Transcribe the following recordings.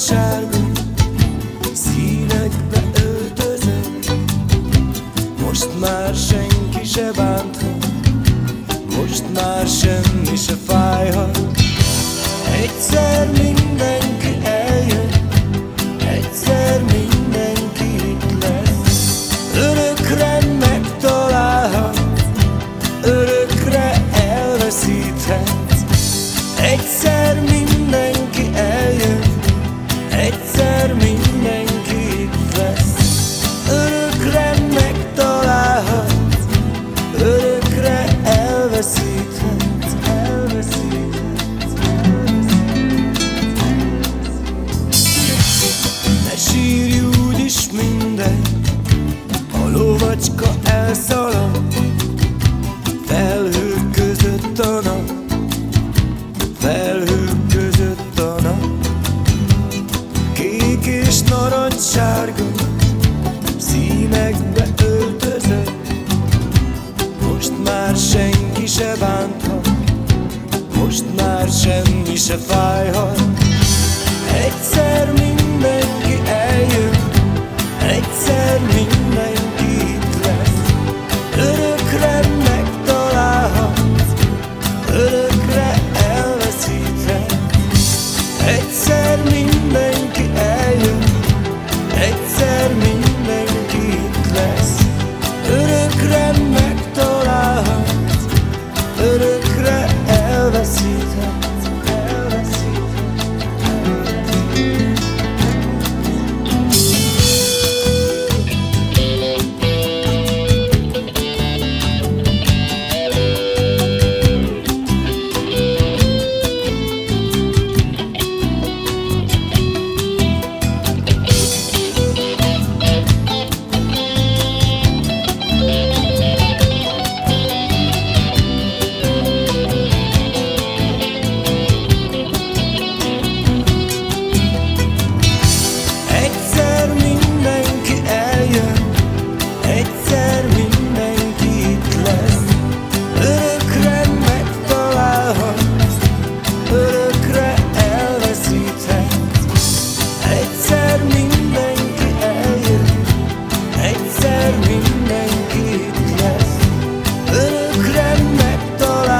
narancssárga színekbe öltözöm. Most már senki se bánthat, most már semmi se fájhat. Egyszer mindenki eljön, egyszer mindenki itt lesz. Örökre megtalálhat, örökre elveszíthet. Egyszer mindenki eljön, egyszer mindenki itt lesz. Örökre megtalálhat, örökre elveszíthet, Ne sírj, úgyis mindegy, a lovacska elszalad, felhők között a nap, felhők között a nap. Kék és narancssárga színekbe öltözött. Most már senki se bánthat, most már semmi se fájhat. Egyszer mindenki eljön, egyszer mindenki itt lesz. Örökre megtalálhat, örökre elveszíthet. Egyszer mindenki eljön, egyszer mindenki itt lesz. Örökre megtalálhat, örökre elveszíthet.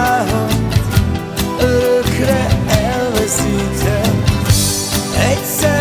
Egyszer